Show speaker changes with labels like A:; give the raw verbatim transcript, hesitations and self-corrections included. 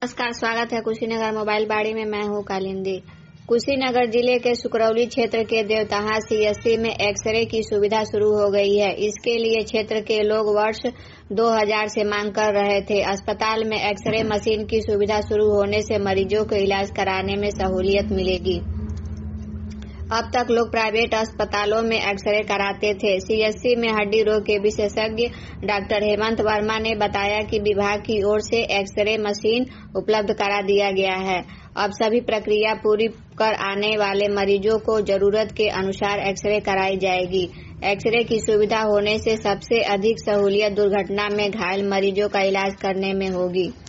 A: नमस्कार, स्वागत है कुशीनगर मोबाइल बाड़ी में। मैं हूं कालिंदी। कुशीनगर जिले के सुकरौली क्षेत्र के देवतहा सीएससी में एक्सरे की सुविधा शुरू हो गई है। इसके लिए क्षेत्र के लोग वर्ष दो हज़ार से मांग कर रहे थे। अस्पताल में एक्सरे मशीन की सुविधा शुरू होने से मरीजों को इलाज कराने में सहूलियत मिलेगी। अब तक लोग प्राइवेट अस्पतालों में एक्सरे कराते थे। सीएससी में हड्डी रोग के विशेषज्ञ डॉक्टर हेमंत वर्मा ने बताया कि विभाग की ओर से एक्सरे मशीन उपलब्ध करा दिया गया है। अब सभी प्रक्रिया पूरी कर आने वाले मरीजों को जरूरत के अनुसार एक्सरे कराई जाएगी। एक्सरे की सुविधा होने से सबसे अधिक सहूलियत दुर्घटना में घायल मरीजों का इलाज करने में होगी।